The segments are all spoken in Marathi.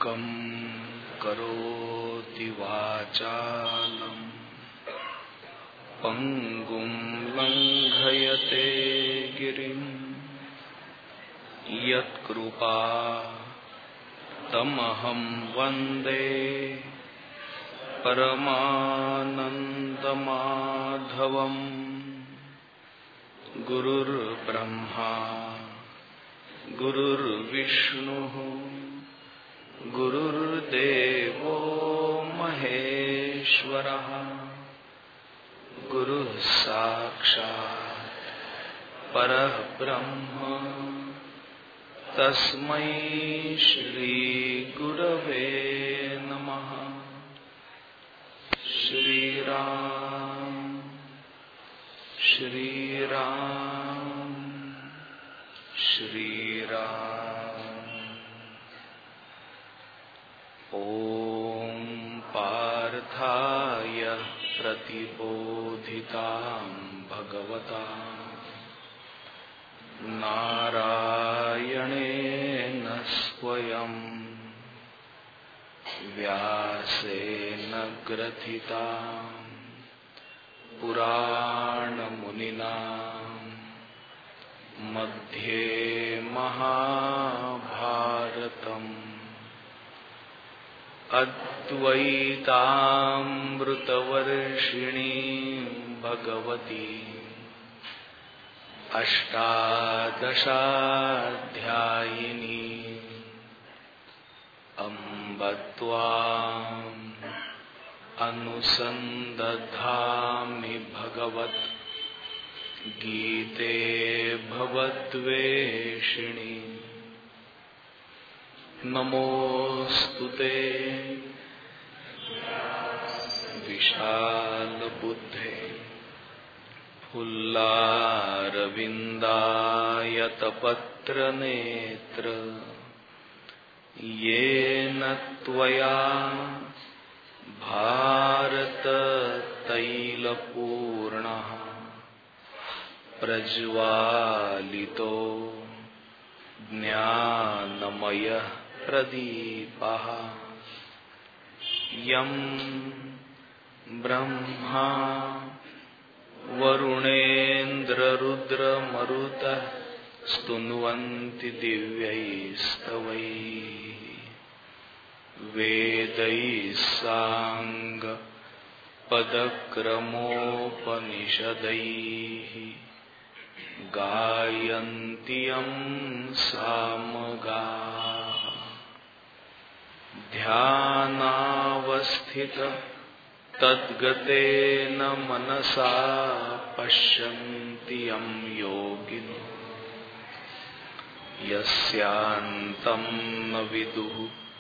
मूकं करोति वाचालं पंगुं लंघयते गिरिं यत्कृपा तमहं वन्दे परमानन्दमाधवम्। गुरुर्ब्रह्मा गुरुर्विष्णुः गुरुर्देवो महेश्वरः गुरुः साक्षात् परब्रह्म तस्मै श्री गुरवे नमः। श्रीराम श्रीराम श्रीराम। ॐ पार्थाय प्रतिबोधितां भगवता नारायणेन स्वयं व्यासेन ग्रथितां पुराणमुनिना मध्ये महाभारतम् अद्वैतामृतवर्षिणीं भगवती अष्टादशाध्यायिनी अम्ब त्वाम् अनुसन्दधामि भगवत् गीते भवद्वेषिणी। नमोस्तुते विशालबुद्धे फुल्लारविन्दायतपत्रनेत्र येन त्वया भारततैलपूर्णः प्रज्वालितो ज्ञानमयः प्रदीपः। यं ब्रह्मा वरुणेन्द्ररुद्रमरुतः स्तुन्वन्ति दिव्यैस्तवैः वेदैः साङ्गपदक्रमोपनिषदैः गायन्ति यं सामगाः। ध्यानावस्थित तद्गतेन मनसा पश्यन्ति यं योगिनो यस्यान्तं न विदुः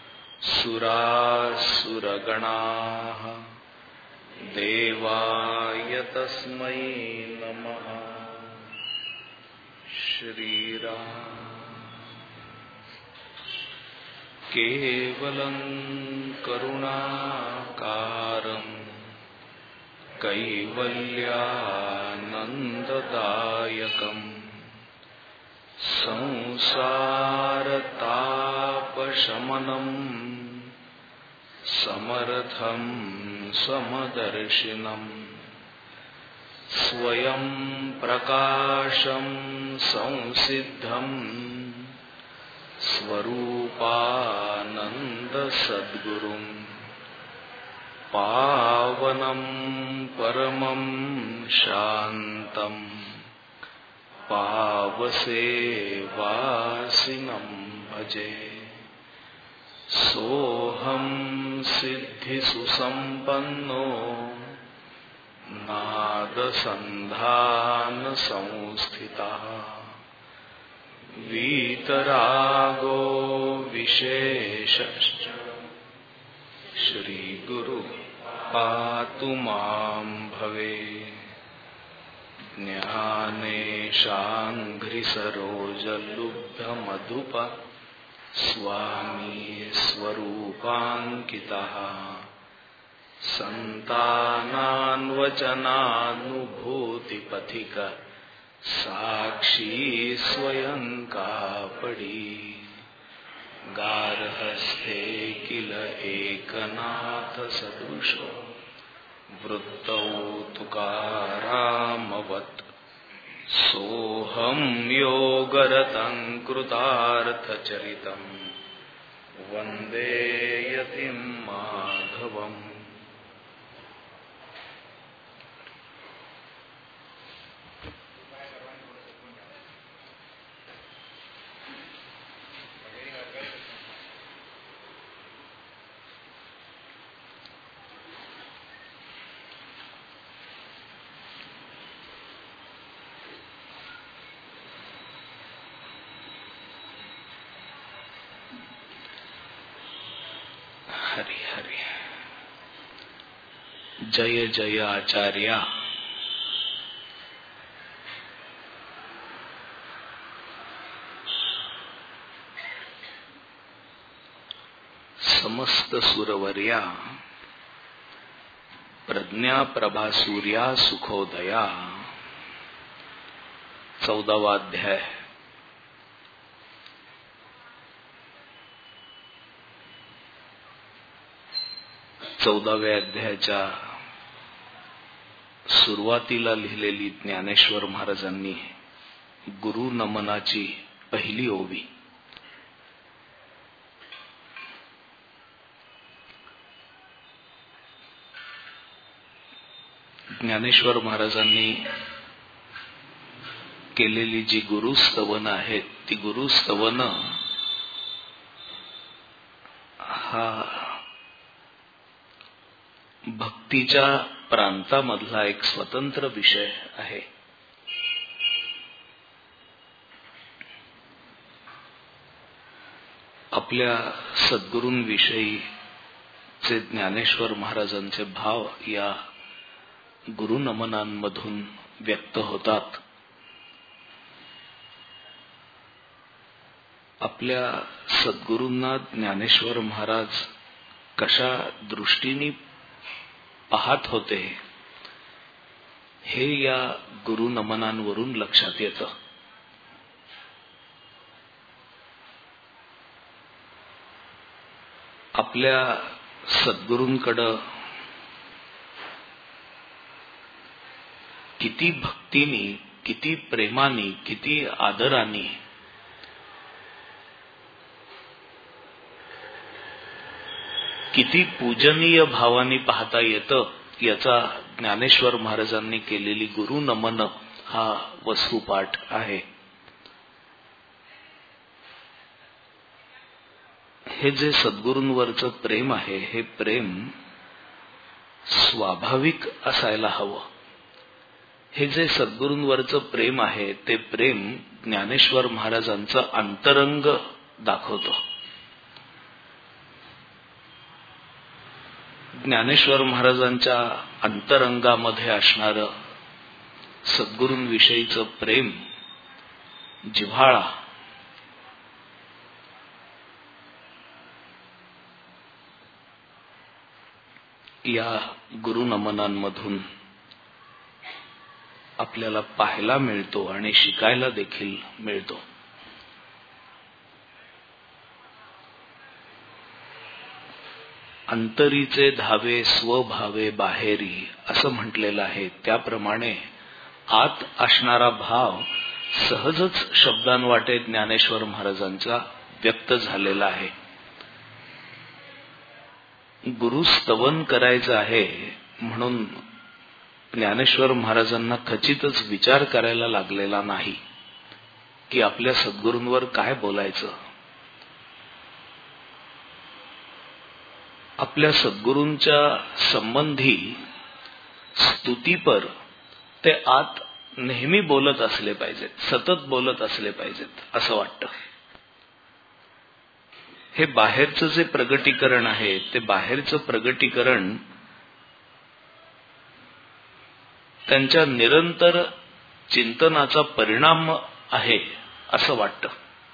सुरासुरगणाः। देवाय तस्मै नमः। श्रीराम। केवलं करुणाकारं कैवल्यानन्ददायकं संसारतापशमनं समर्थं समदर्शिनम् स्वयं प्रकाशं संसिद्धं स्वरूपानंद सद्गुरुं पावनं परमं शान्तं पावसेवासिनं भजे। सोऽहं सिद्धिसुसम्पन्नो नादसन्धान संस्थितः वीतरागो विशेषश्च श्रीगुरु पातु मां भवे। ज्ञानेशाङ्घ्रिसरोजलुब्धमधुप स्वामी स्वरूपाङ्कितः संतानान्वचनानुभूतिपथिक साक्षी स्वयं कापड़ी गार्हस्थ्ये एकनाथ सदृशो वृत्तौ तुकारामवत् सोऽहं योगरतं कृतार्थचरितं वन्दे यतिं माधवम्। हरि हरि। जय जय आचार्य। समस्त सुरवर्या प्रज्ञा प्रभा सूर्या सुखोदया। 14वा अध्याय। चौदाव्या अध्यायाच्या सुरुवातीला लिहिलेली ज्ञानेश्वर महाराजांनी गुरु नमनाची पहिली ओवी। ज्ञानेश्वर महाराजांनी केलेली जी गुरुस्तवन आहेत ती गुरुस्तवन हा भक्तीच्या प्रांतामधला एक स्वतंत्र विषय आहे। आपल्या सद्गुरूंविषयीचे ज्ञानेश्वर महाराजांचे भाव या गुरुनमनांमधून व्यक्त होतात। आपल्या सद्गुरूंना ज्ञानेश्वर महाराज कशा दृष्टीने पाहत होते हे या गुरुनमनांवरून लक्षात येतं। आपल्या सद्गुरूंकडं किती भक्तीने, किती प्रेमाने, किती आदराने किती पूजनीय भावाने पाहता येतं याचा ज्ञानेश्वर महाराजांनी केलेली गुरु नमन हा वस्तुपाठ आहे। हे जे सद्गुरूंवरचं प्रेम आहे हे प्रेम स्वाभाविक असायला हवं। हे जे सद्गुरूंवरचं प्रेम आहे ते प्रेम ज्ञानेश्वर महाराजांचं अंतरंग दाखवतो। ज्ञानेश्वर महाराजांच्या अंतरंगामध्ये असणारं सद्गुरूंविषयीचं प्रेम, जिव्हाळा या गुरुनमनांमधून आपल्याला पाहायला मिळतो आणि शिकायला देखील मिळतो। अंतरीचे धावे स्वभावे बाहेरी असं म्हटलेलं आहे। त्याप्रमाणे आत असणारा भाव सहजच शब्दांवाटे ज्ञानेश्वर महाराजांचा व्यक्त झालेला आहे। गुरुस्तवन करायचं आहे म्हणून ज्ञानेश्वर महाराजांना खचितच विचार करायला लागलेला नाही की आपल्या सद्गुरूंवर काय बोलायचं। आपल्या सद्गुरूंच्या संबंधी स्तुतीपर ते आत नेहमी बोलत असले पाहिजेत, सतत बोलत असले पाहिजेत असं वाटतं। हे बाहेरचं जे प्रगटीकरण आहे ते बाहेरचं प्रगटीकरण त्यांच्या निरंतर चिंतनाचा परिणाम आहे असं वाटतं।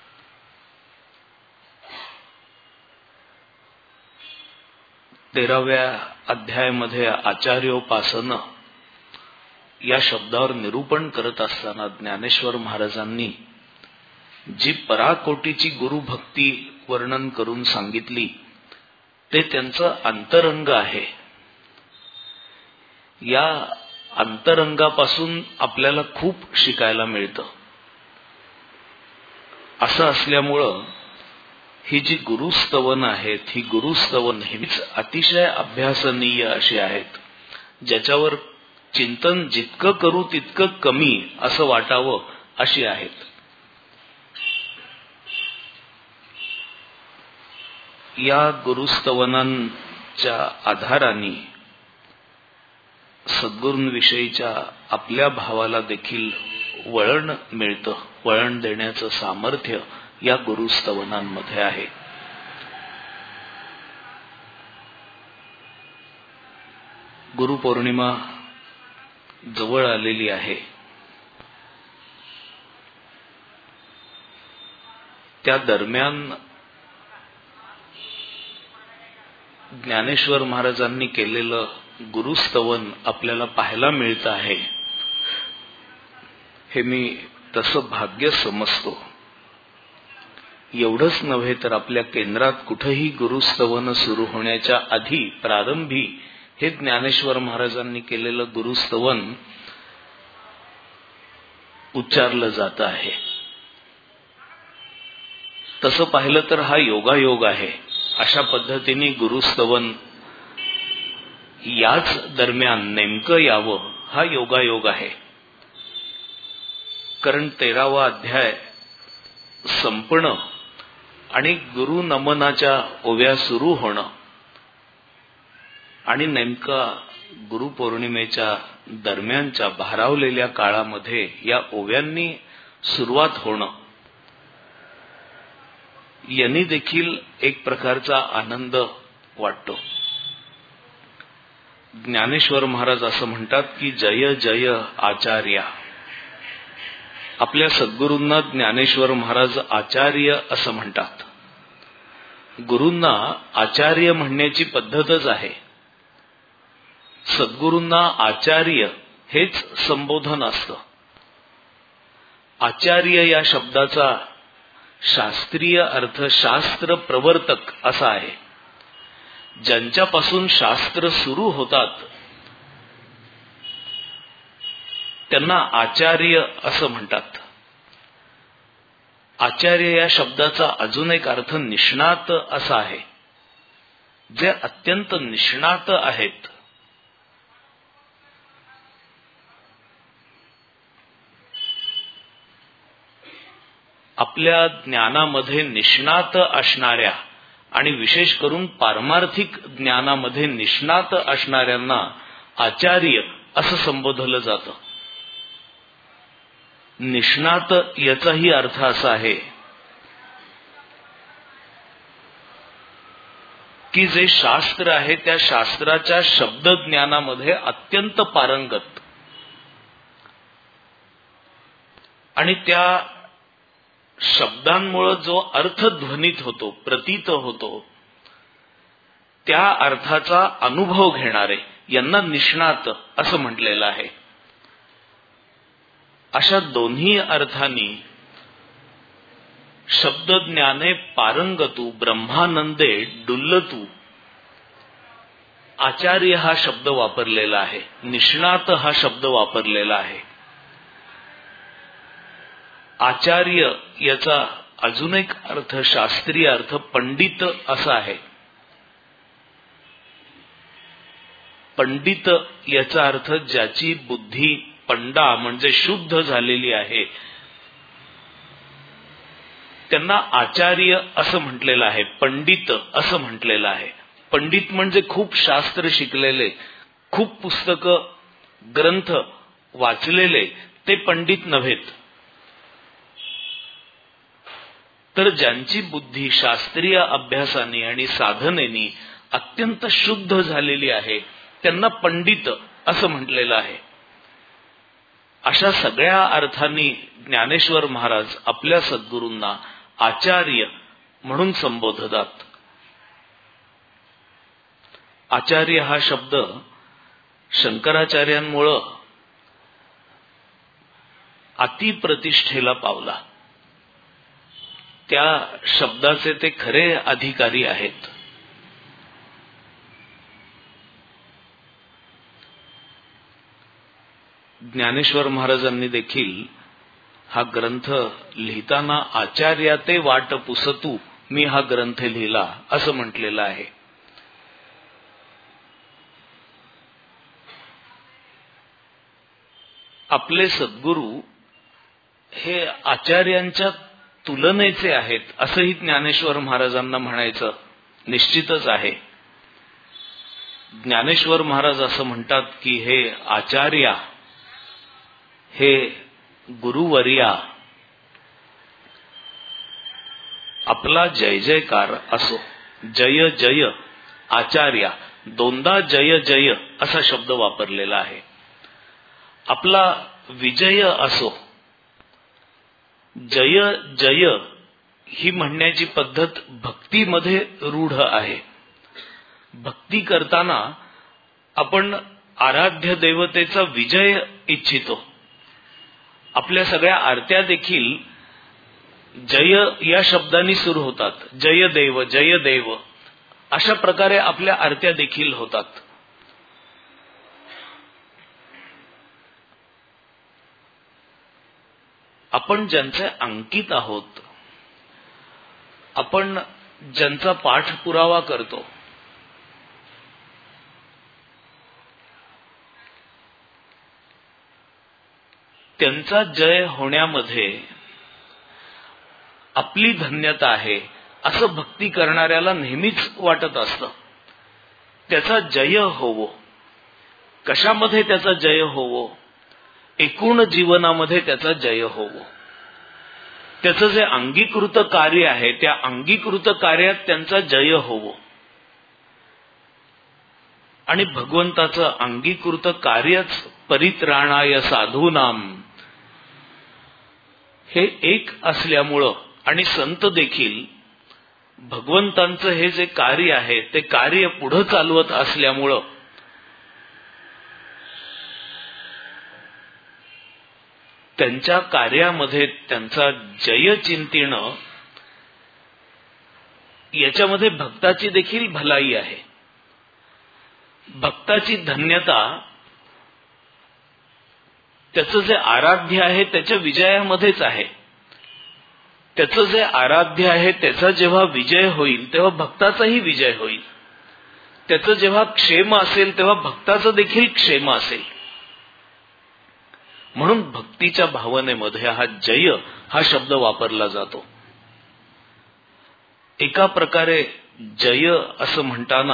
तेराव्या अध्यायामध्ये आचार्योपासन या शब्दावर निरूपण करत असताना ज्ञानेश्वर महाराजांनी जी पराकोटीची गुरुभक्ती वर्णन करून सांगितली ते त्यांचं अंतरंग आहे. या अंतरंगापासून आपल्याला खूप शिकायला मिळतं. असं असल्यामुळं ही जी गुरुस्तवन आहेत, ही गुरुस्तवन नेहमीच अतिशय अभ्यासनीय अशी आहेत, ज्याच्यावर चिंतन जितकं करू तितकं कमी असं वाटावं अशी आहेत. या गुरुस्तवनांच्या आधाराने सद्गुरूंविषयीच्या आपल्या भावाला देखील वळण मिळतं. वळण देण्याचं सामर्थ्य या गुरुस्तवनांमध्ये आहे. गुरुपौर्णिमा जवळ आलेली आहे. त्या दरम्यान ज्ञानेश्वर महाराजांनी केलेलं गुरुस्तवन आपल्याला पाहायला मिळतं आहे. हे मी तसं भाग्य समजतो. एवढंच नव्हे तर आपल्या केंद्रात कुठेही गुरुस्तवन सुरू होण्याच्या आधी प्रारंभी हे ज्ञानेश्वर महाराजांनी केलेलं गुरुस्तवन उच्चारलं जात आहे. तसं पाहिलं तर हा योगायोग आहे. अशा पद्धतीने गुरुस्तवन याच दरम्यान नेमकं यावं हा योगायोग आहे. कारण 13वा अध्याय संपणं आणि गुरु नमनाच्या ओव्या सुरू होणं आणि नेमका गुरुपौर्णिमेच्या दरम्यानच्या भारावलेल्या काळामध्ये या ओव्यांनी सुरुवात होणं यांनी देखील एक प्रकारचा आनंद वाटतो. ज्ञानेश्वर महाराज असं म्हणतात की जय जय आचार्य. आपल्या सद्गुरूंना ज्ञानेश्वर महाराज आचार्य असं म्हणतात. गुरूंना आचार्य म्हणण्याची पद्धतच आहे. सद्गुरूंना आचार्य हेच संबोधन असतं. आचार्य या शब्दाचा शास्त्रीय अर्थ शास्त्र प्रवर्तक असा आहे. ज्यांच्यापासून शास्त्र सुरू होतात त्यांना आचार्य असं म्हणतात. आचार्य या शब्दाचा अजून एक अर्थ निष्णात असा आहे. जे अत्यंत निष्णात आहेत. आपल्या ज्ञानामध्ये निष्णात असणाऱ्या आणि विशेष करून पारमार्थिक ज्ञानामध्ये निष्णात असणाऱ्यांना आचार्य असं संबोधलं जातं. निष्णात याचाही अर्थ असा आहे की जे शास्त्र आहे त्या शास्त्राच्या शब्द ज्ञानामध्ये अत्यंत पारंगत आणि त्या शब्दांमुळे जो अर्थ ध्वनित होतो, प्रतीत होतो, त्या अर्थाचा अनुभव घेणारे यांना निष्णात असं म्हटलेलं आहे. अशा दोन्ही अर्थांनी शब्दज्ञाने पारंगतू ब्रह्मानंदे डुल्लतू आचार्य हा शब्द वापरलेला आहे. निष्णात हा शब्द वापरलेला आहे. आचार्य याचा अजून एक अर्थ शास्त्रीय अर्थ पंडित असा आहे. पंडित याचा अर्थ ज्याची बुद्धी पंडा म्हणजे शुद्ध झालेली आहे त्यांना आचार्य असं म्हटलेलं आहे. पंडित असं म्हटलेलं आहे. पंडित म्हणजे खूप शास्त्र शिकलेले, खूप पुस्तकं ग्रंथ वाचलेले ते पंडित नव्हेत. तर ज्यांची बुद्धी शास्त्रीय अभ्यासाने आणि साधनेने अत्यंत शुद्ध झालेली आहे त्यांना पंडित असं म्हटलेलं आहे. अशा सगळ्या अर्थांनी ज्ञानेश्वर महाराज आपल्या सद्गुरूंना आचार्य म्हणून संबोधतात. आचार्य हा शब्द शंकराचार्यांमुळे अतिप्रतिष्ठेला पावला. त्या शब्दाचे ते खरे अधिकारी आहेत. ज्ञानेश्वर महाराजांनी देखील हा ग्रंथ लिहिताना आचार्या ते वाट पुसतू मी हा ग्रंथ लिहिला असं म्हटलेलं आहे. आपले सद्गुरू हे आचार्यांच्या तुलनेचे आहेत असंही ज्ञानेश्वर महाराजांना म्हणायचं निश्चितच आहे. ज्ञानेश्वर महाराज असं म्हणतात की हे आचार्या, हे गुरुवर्या, आपला जय जयकार असो. जय जय आचार्या, दोनदा जय जय असा शब्द वापरलेला आहे. आपला विजय असो. जय जय ही म्हणण्याची पद्धत भक्तीमध्ये रूढ आहे. भक्ती करताना आपण आराध्य देवतेचा विजय इच्छितो. आपल्या सगळ्या आरत्या देखील जय या शब्दांनी सुरू होतात. जय देव जय देव अशा प्रकारे आपल्या आरत्या देखील होतात. आपण ज्यांचे अंकित आहोत, आपण ज्यांचा पाठपुरावा करतो, त्यांचा जय होण्यामध्ये आपली धन्यता आहे असं भक्ती करणाऱ्याला नेहमीच वाटत असतं. त्याचा जय होवो. कशामध्ये त्याचा जय होवो? एकूण जीवनामध्ये त्याचा जय होवो. त्याचं जे अंगीकृत कार्य आहे त्या अंगीकृत कार्यात त्यांचा जय होवो. आणि भगवंताचं अंगीकृत कार्यच परित्राणाय साधूनाम हे एक असल्यामुळं आणि संत देखील भगवंतांचं हे जे कार्य आहे ते कार्य पुढे चालवत असल्यामुळं त्यांच्या कार्यामध्ये त्यांचा जय चिंतन याच्यामध्ये भक्ताची देखील भलाई आहे. भक्ताची धन्यता त्याचं जे आराध्य आहे त्याच्या विजयामध्येच आहे. त्याचं जे आराध्य आहे त्याचा जेव्हा विजय होईल तेव्हा भक्ताचाही विजय होईल. त्याचं जेव्हा क्षेम असेल तेव्हा भक्ताचं देखील क्षेम असेल. म्हणून भक्तीच्या भावनेमध्ये हा जय हा शब्द वापरला जातो. एका प्रकारे जय असं म्हणताना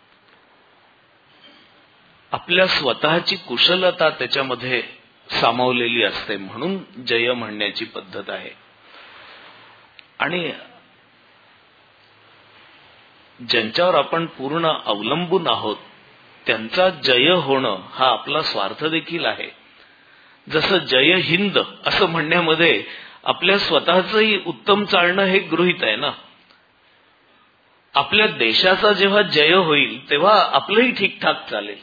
आपल्या स्वतःची कुशलता त्याच्यामध्ये सामावलेली असते, म्हणून जय म्हणण्याची पद्धत आहे. आणि ज्यांच्यावर आपण पूर्ण अवलंबून आहोत त्यांचा जय होणं हा आपला स्वार्थ देखील आहे. जसं जय हिंद असं म्हणण्यामध्ये आपल्या स्वतःचंही उत्तम चालणं हे गृहीत आहे ना. आपल्या देशाचा जेव्हा जय होईल तेव्हा आपलंही ठीकठाक चालेल.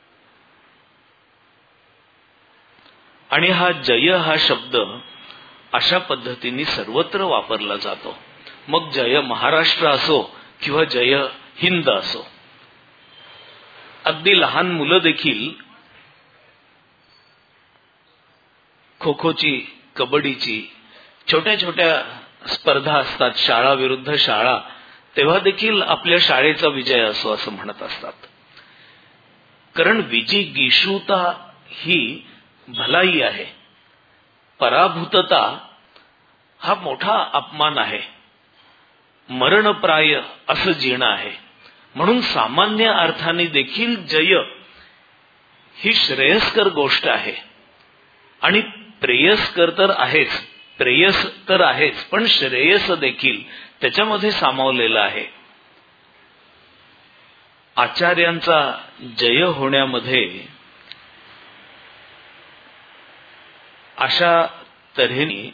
आणि हा जय हा शब्द अशा पद्धतीने सर्वत्र वापरला जातो. मग जय महाराष्ट्र असो किंवा जय हिंद असो. अगदी लहान मुलं देखील खो खोची, कबड्डीची छोट्या छोट्या स्पर्धा असतात शाळा विरुद्ध शाळा, तेव्हा देखील आपल्या शाळेचा विजय असो असं म्हणत असतात. कारण विजिगीषुता ही भलाई आहे. पराभूतता हा मोठा अपमान आहे. मरणप्राय असं जीणं आहे. म्हणून सामान्य अर्थाने देखील जय ही श्रेयस्कर गोष्ट आहे. आणि प्रेयस्कर तर आहेच, प्रेयस तर आहेच, पण श्रेयस देखील त्याच्यामध्ये सामावलेला आहे. आचार्यांचा जय होण्यामध्ये अशा तऱ्हेने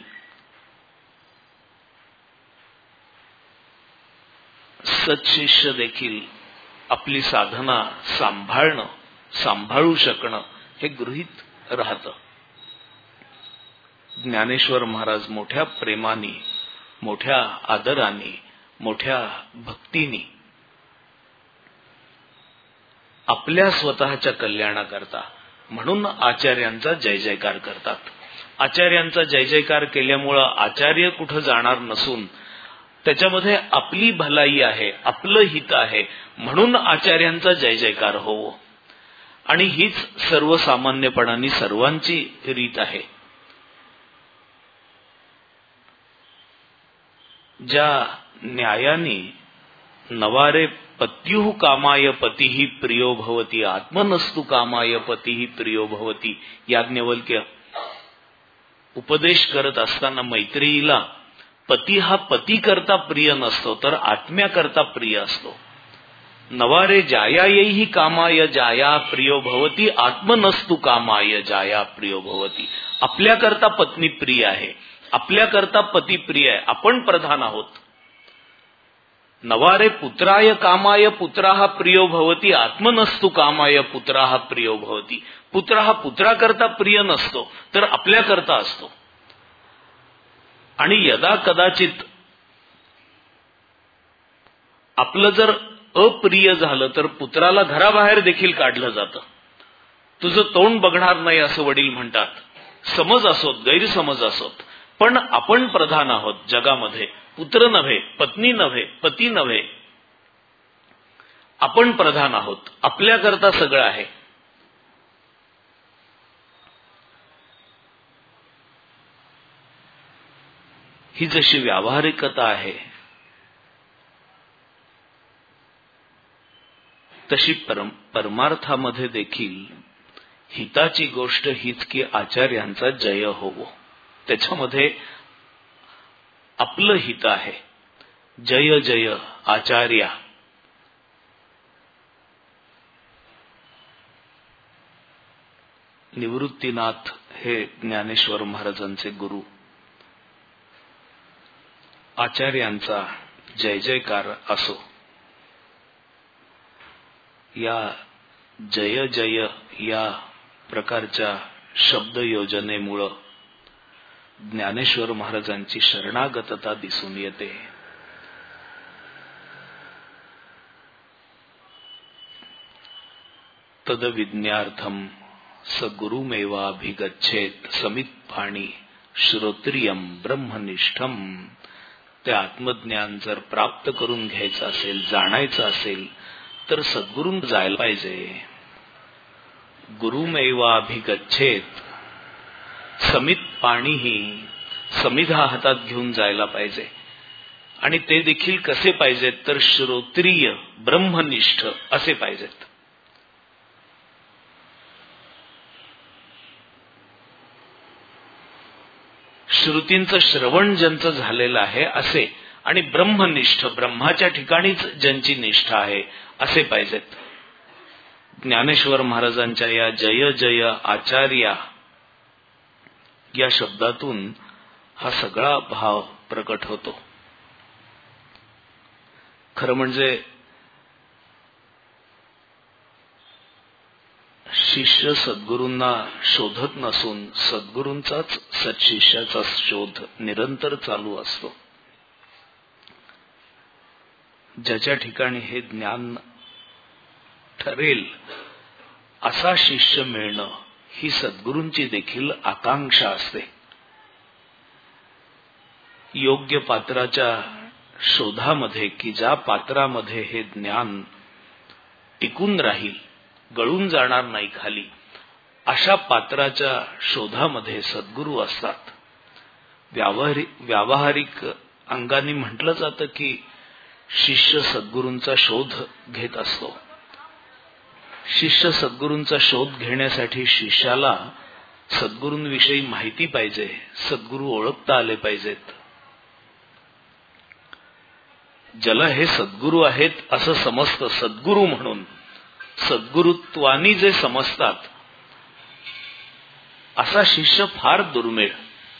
सत्शिष्य देखील आपली साधना सांभाळू शकणं हे गृहीत राहतं. ज्ञानेश्वर महाराज मोठ्या प्रेमाने, मोठ्या आदराने, मोठ्या भक्तीने आपल्या स्वतःच्या कल्याणाकरता म्हणून आचार्यांचा जय जयकार करतात. आचार्यांचा जय जयकार केल्यामुळं आचार्य कुठं जाणार नसून त्याच्यामध्ये आपली भलाई आहे, आपलं हित आहे, म्हणून आचार्यांचा जय जयकार होवो. आणि हीच सर्वसामान्यपणाने सर्वांची रीत आहे. ज्या न्यायाने नवारे पत्युः कामाय पतिः प्रियो भवति आत्मनस्तु कामाय पतिः प्रियो भवति याज्ञवल्क्य उपदेश करत असताना मैत्रेयीला पती हा पती करता प्रिय नसतो तर आत्म्याकरता प्रिय असतो. नवारे जायायैहि कामाय जाया प्रियो भवति आत्मनस्तु कामाय जाया प्रियो भवति. आपल्याकरता पत्नी प्रिय आहे, आपल्याकरता पती प्रिय आहे, आपण प्रधान आहोत. नवारे पुत्राय कामाय पुत्राः प्रियो भवति आत्मनस्तु कामाय पुत्राः प्रियो भवति. पुत्र हा पुत्राकरता प्रिय नसतो तर आपल्याकरता असतो. आणि यदा कदाचित आपलं जर अप्रिय झालं तर पुत्राला घराबाहेर देखील काढलं जातं. तुझं तोंड बघणार नाही असं वडील म्हणतात. समज असोत, गैरसमज असोत, पण आपण प्रधान आहोत जगामध्ये. पुत्र नव्हे, पत्नी नव्हे, पती नव्हे, आपण प्रधान आहोत. आपल्याकरता सगळं आहे. ही जशी व्यावहारिकता आहे तशी परमार्थामध्ये देखील हिताची गोष्ट हीच की आचार्यांचा जय होवो. त्याच्यामध्ये आपलं हित आहे. जय जय आचार्या. निवृत्तीनाथ हे ज्ञानेश्वर महाराजांचे गुरु. आचार्यांचा जय जयकार असो. या जय जय या प्रकारच्या शब्द योजनेमुळे ज्ञानेश्वर महाराजांची शरणागतता दिसून येते. तदविज्ञार्थम स गुरुमेवाभिगच्छेत समित्पाणी श्रोत्रियम ब्रह्मनिष्ठम. ते आत्मज्ञान जर प्राप्त करून घ्यायचं असेल, जाणायचं असेल तर सद्गुरून जायला पाहिजे. गुरुमेवाभिगच्छेत. समित पाणीही समिधा हातात घेऊन जायला पाहिजे. आणि ते देखील कसे पाहिजेत तर श्रोत्रिय ब्रह्मनिष्ठ असे पाहिजेत. श्रुतींचं श्रवण ज्यांचं झालेलं आहे असे, आणि ब्रह्मनिष्ठ ब्रह्माच्या ठिकाणीच ज्यांची निष्ठा आहे असे पाहिजेत. ज्ञानेश्वर महाराजांच्या या जय जय आचार्या या शब्दातून हा सगळा भाव प्रकट होतो. खरं म्हणजे शिष्य सद्गुरूंना शोधत नसून सद्गुरूंचाच सत्शिष्याचा शोध निरंतर चालू असतो. ज्याच्या ठिकाणी हे ज्ञान ठरेल असा शिष्य मिळणं ही सद्गुरूंची देखील आकांक्षा असते. योग्य पात्राच्या शोधामध्ये की ज्या पात्रामध्ये हे ज्ञान टिकून राहील, गळून जाणार नाही खाली, अशा पात्राच्या शोधामध्ये सद्गुरू असतात. व्यावहारिक अंगाने म्हटलं जातं की शिष्य सद्गुरूंचा शोध घेत असतो. शिष्य सद्गुरूंचा शोध घेण्यासाठी शिष्याला सद्गुरूंविषयी माहिती पाहिजे, सद्गुरू ओळखता आले पाहिजेत. ज्याला हे सद्गुरू आहेत असं समजतं सद्गुरू म्हणून, सद्गुरुत्वानी जे समजतात असा शिष्य फार दुर्मिळ.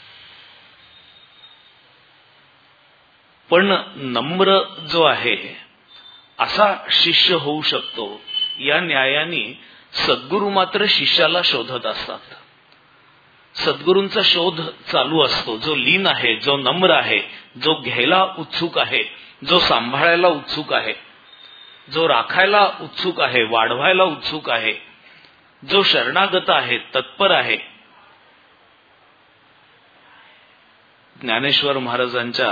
पण नम्र जो आहे असा शिष्य होऊ शकतो. या न्यायाने सद्गुरू मात्र शिष्याला शोधत असतात. सद्गुरूंचा शोध चालू असतो. जो लीन आहे, जो नम्र आहे, जो घ्यायला उत्सुक आहे, जो सांभाळायला उत्सुक आहे, जो राखायला उत्सुक आहे, वाढवायला उत्सुक आहे, जो शरणागत आहे, तत्पर आहे. ज्ञानेश्वर महाराजांच्या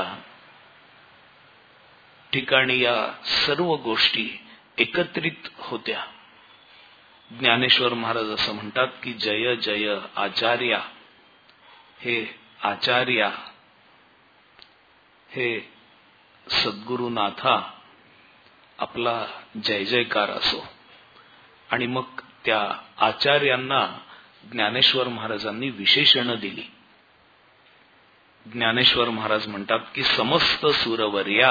ठिकाणी या सर्व गोष्टी एकत्रित होत्या. ज्ञानेश्वर महाराज असं म्हणतात की जय जय आचार्या, हे आचार्या, हे सद्गुरुनाथा, आपला जय जयकार असो. आणि मग त्या आचार्यांना ज्ञानेश्वर महाराजांनी विशेषणं दिली. ज्ञानेश्वर महाराज म्हणतात की समस्त सुरवर्या,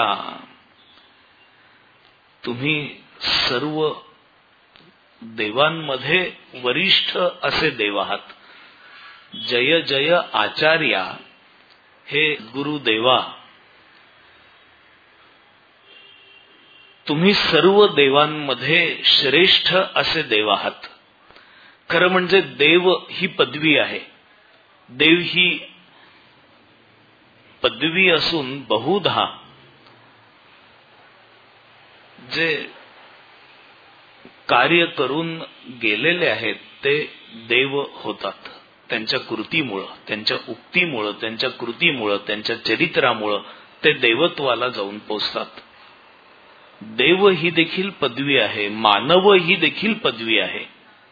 तुम्ही सर्व देवांमध्ये वरिष्ठ असे देव आहात. जय जय आचार्या, हे गुरुदेवा, तुम्ही सर्व देवांमध्ये श्रेष्ठ असे देव आहात. खरं म्हणजे देव ही पदवी आहे. देव ही पदवी असून बहुधा जे कार्य करून गेलेले आहेत ते देव होतात. त्यांच्या कृतीमुळं, त्यांच्या उक्तीमुळं, त्यांच्या कृतीमुळं, त्यांच्या चरित्रामुळं ते देवत्वाला जाऊन पोचतात. देव ही देखील पदवी आहे, मानव ही देखील पदवी आहे.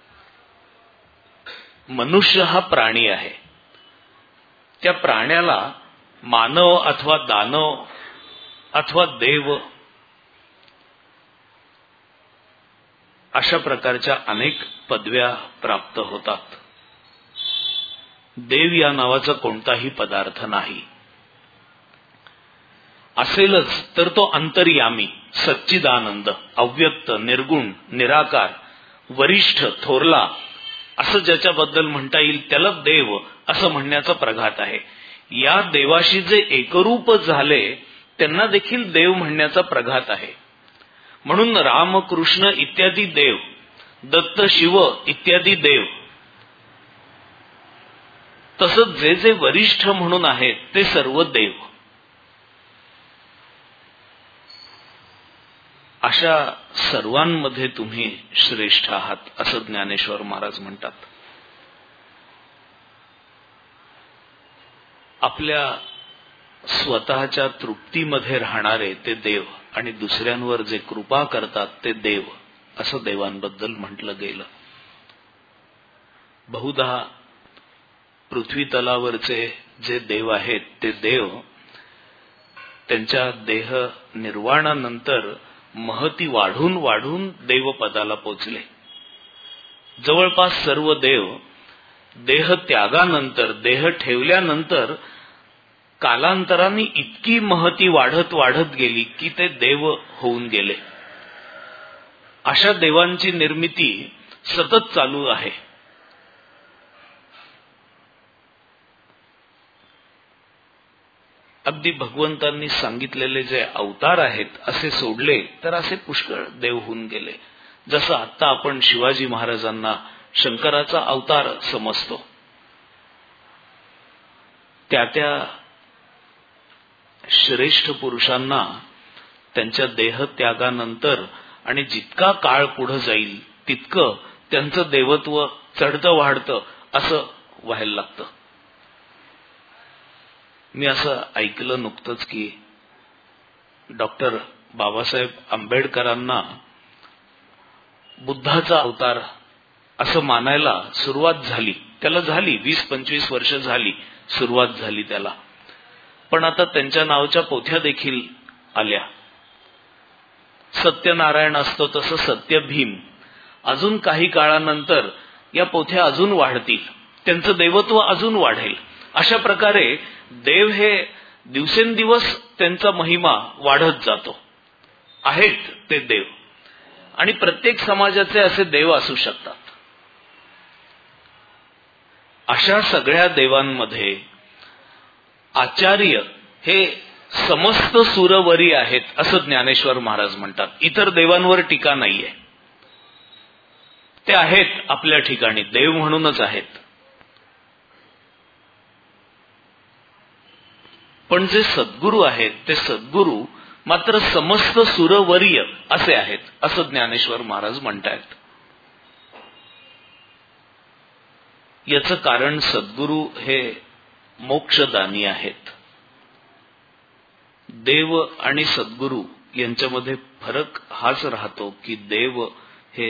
मनुष्य हा प्राणी आहे. त्या प्राण्याला मानव अथवा दानव अथवा देव अशा प्रकारच्या अनेक पदव्या प्राप्त होतात. देव या नावाचा कोणताही पदार्थ नाही. असेलच तर तो अंतर्यामी, सच्चिदानंद, अव्यक्त, निर्गुण, निराकार, वरिष्ठ, थोरला असं ज्याच्याबद्दल म्हणता येईल त्याला देव असं म्हणण्याचा प्रघात आहे. या देवाशी जे एकरूप झाले त्यांना देखील देव म्हणण्याचा प्रघात आहे. म्हणून राम, कृष्ण इत्यादी देव, दत्त, शिव इत्यादी देव, तसंच जे जे वरिष्ठ म्हणून आहेत ते सर्व देव. अशा सर्वांमध्ये तुम्ही श्रेष्ठ आहात असं ज्ञानेश्वर महाराज म्हणतात. आपल्या स्वतःच्या तृप्तीमध्ये राहणारे ते देव आणि दुसऱ्यांवर जे कृपा करतात ते देव असं देवांबद्दल म्हटलं गेलं. बहुधा पृथ्वी तलावरचे जे देव आहेत ते देव त्यांच्या देह निर्वाणानंतर महती वाढून वाढून देवपदाला पोचले. जवळपास सर्व देव देह त्यागानंतर, देह ठेवल्यानंतर कालांतराने इतकी महती वाढत वाढत गेली की ते देव होऊन गेले. अशा देवांची निर्मिती सतत चालू आहे. अगदी भगवंतांनी सांगितलेले जे अवतार आहेत असे सोडले तर असे पुष्कळ देव होऊन गेले. जसं आता आपण शिवाजी महाराजांना शंकराचा अवतार समजतो, त्या श्रेष्ठ पुरुषांना त्यांच्या देहत्यागानंतर आणि जितका काळ पुढे जाईल तितकं त्यांचं देवत्व चढतं वाढतं असं व्हायला लागतं. मी असं ऐकलं नुकतंच की डॉक्टर बाबासाहेब आंबेडकरांना बुद्धाचा अवतार असं मानायला सुरुवात झाली. त्याला झाली 20-25 वर्ष झाली सुरुवात झाली त्याला. पण आता त्यांच्या नावाच्या पोथ्या देखील आल्या. सत्यनारायण असतो तसं सत्य भीम. अजून काही काळानंतर या पोथ्या अजून वाढतील, त्यांचं देवत्व अजून वाढेल. अशा प्रकारे देव हे दिवसेंदिवस त्यांचा महिमा वाढत जातो. आहेत ते देव आणि प्रत्येक समाजाचे असे देव असू शकतात. अशा सगळ्या देवांमध्ये आचार्य हे समस्त सुरवरी आहेत असं ज्ञानेश्वर महाराज म्हणतात. इतर देवांवर टीका नाहीये. ते आहेत आपल्या ठिकाणी, देव म्हणूनच आहेत. पण जे सद्गुरू आहेत ते सद्गुरू मात्र समस्त सुरवर्य असे आहेत असं ज्ञानेश्वर महाराज म्हणतायत. याचं कारण सद्गुरू हे मोक्षदानी आहेत. देव आणि सद्गुरू यांच्यामध्ये फरक हाच राहतो की देव हे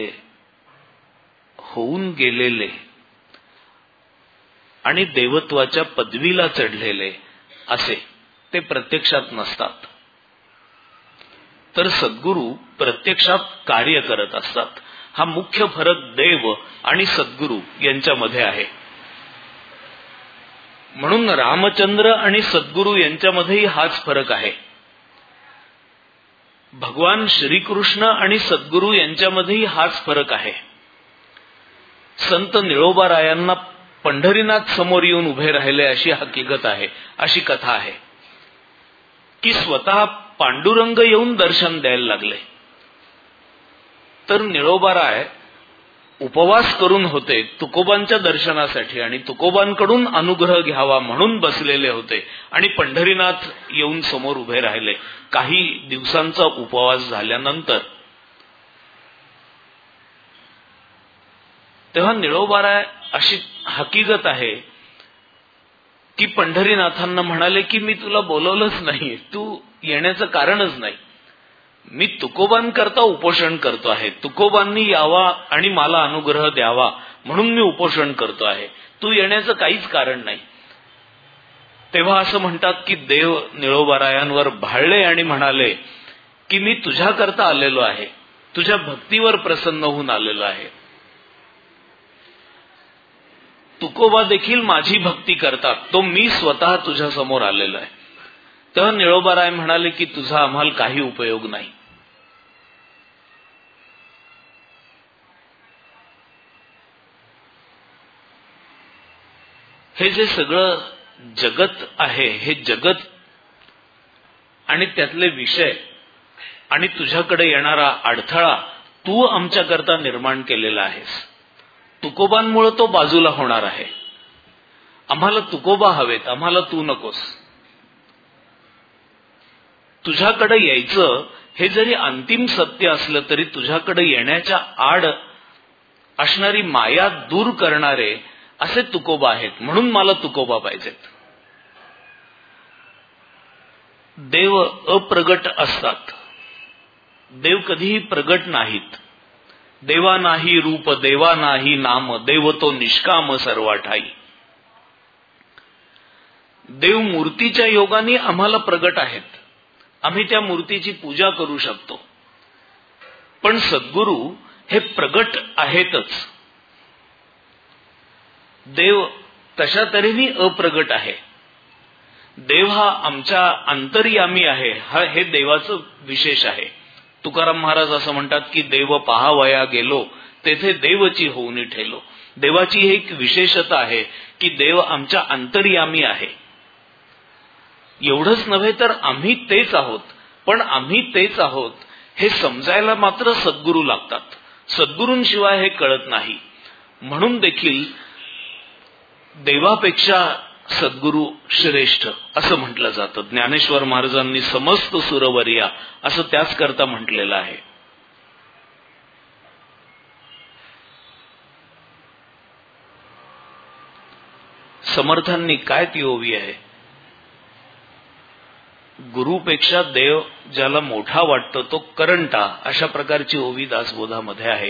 होऊन गेलेले आणि देवत्वाच्या पदवीला चढलेले असे ते प्रत्यक्षात नसतात, तर सद्गुरू प्रत्यक्षात कार्य करत असतात. हा मुख्य फरक देव आणि सद्गुरू यांच्यामध्ये आहे. म्हणून रामचंद्र आणि सद्गुरू यांच्यामध्येही हाच फरक आहे. भगवान श्रीकृष्ण आणि सद्गुरू यांच्यामध्येही हाच फरक आहे. संत निळोबारायांना पंढरीनाथ समोर येऊन उभे राहिले अशी हकीकत आहे, अशी कथा आहे की स्वतः पांडुरंग येऊन दर्शन द्यायला लागले. तर निळोबाराय उपवास करून होते तुकोबांच्या दर्शनासाठी आणि तुकोबांकडून अनुग्रह घ्यावा म्हणून बसलेले होते आणि पंढरीनाथ येऊन समोर उभे राहिले. काही दिवसांचा उपवास झाल्यानंतर तेव्हा निळोबाराय अशी हकीकत आहे की पंढरीनाथांना म्हणाले की मी तुला बोलवलंच नाही, तू येण्याचं कारणच नाही. मी तुकोबांकरता उपोषण करतो आहे, तुकोबांनी यावा आणि मला अनुग्रह द्यावा म्हणून मी उपोषण करतो आहे, तू येण्याचं काहीच कारण नाही. तेव्हा असं म्हणतात की देव निळोबारायांवर भाळले आणि म्हणाले की मी तुझ्याकरता आलेलो आहे, तुझ्या भक्तीवर प्रसन्न होऊन आलेलो आहे. तुकोबा देखील माझी भक्ती करतात, तो मी स्वतः तुझ्या समोर आलेलो आहे. तेव्हा निळोबाराय म्हणाले की तुझा आम्हाला काही उपयोग नाही. हे जे सगळं जगत आहे, हे जगत आणि त्यातले विषय आणि तुझ्याकडे येणारा अडथळा तू आमच्याकरता निर्माण केलेला आहेस. तुकोबांमुळे तो बाजूला होणार आहे. आम्हाला तुकोबा हवेत, आम्हाला तू नकोस. तुझ्याकडे यायचं हे जरी अंतिम सत्य असलं तरी तुझ्याकडे येण्याच्या आड असणारी माया दूर करणारे असे तुकोबा आहेत, म्हणून मला तुकोबा पाहिजेत. देव अप्रगट असतात, देव कधीही प्रगट नाहीत. देवा नाही रूप, देवा नाही नाम, देव तो निष्काम सर्वा ठाई. देव मूर्तीच्या योगाने आम्हाला प्रगट आहेत, आम्ही त्या मूर्तीची पूजा करू शकतो. पण सद्गुरू हे प्रगट आहेतच. देव तशा तऱ्हेने अप्रगट आहे. देव हा आमच्या अंतर्यामी आहे, हे देवाचं विशेष आहे. तुकाराम महाराज असं म्हणतात की देव पहावया गेलो, तेथे देवची होऊनी ठेलो. देवाची ही एक विशेषता आहे की देव आमच्या अंतर्यामी आहे. एवढंच नव्हे तर आम्ही तेच आहोत, पण आम्ही तेच आहोत हे समजायला मात्र सद्गुरू लागतात. सद्गुरूंशिवाय हे कळत नाही. म्हणून देखील देवापेक्षा सद्गुरू श्रेष्ठ असं म्हटलं जातं. ज्ञानेश्वर महाराजांनी समस्त सुरवर्या असं त्याच करता म्हटलेलं आहे. समर्थांनी काय ती ओवी आहे, गुरुपेक्षा देव ज्याला मोठा वाटतो तो करंटा, अशा प्रकारची ओवी दासबोधामध्ये आहे.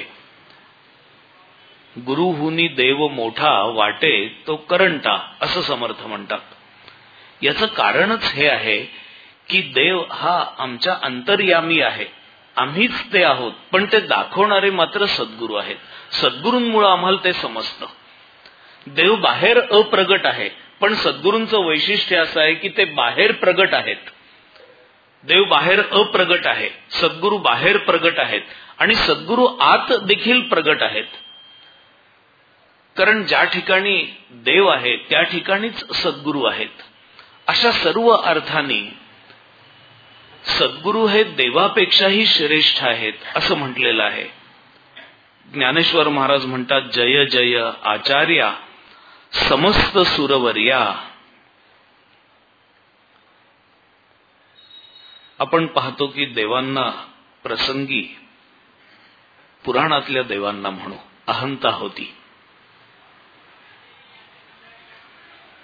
गुरुहुनी देव मोठा वाटे तो करंटा असं समर्थ म्हणतात. याचं कारणच हे आहे की देव हा आमच्या अंतर्यामी आहे, आम्हीच ते आहोत, पण ते दाखवणारे मात्र सद्गुरू आहेत. सद्गुरूंमुळे आम्हाला ते समजतं. देव बाहेर अप्रगट आहे, पण सद्गुरूंचं वैशिष्ट्य असं आहे की ते बाहेर प्रगट आहेत. देव बाहेर अप्रगट आहे, सद्गुरू बाहेर प्रगट आहेत आणि सद्गुरू आत देखील प्रगट आहेत. कारण ज्या ठिकाणी देव आहे त्या ठिकाणीच सद्गुरू आहेत. अशा सर्व अर्थाने सद्गुरू हे देवापेक्षाही श्रेष्ठ आहेत असं म्हटलेलं आहे. ज्ञानेश्वर महाराज म्हणतात, जय जय आचार्या समस्त सुरवर्या. आपण पाहतो की देवांना प्रसंगी, पुराणातल्या देवांना म्हणू, अहंता होती.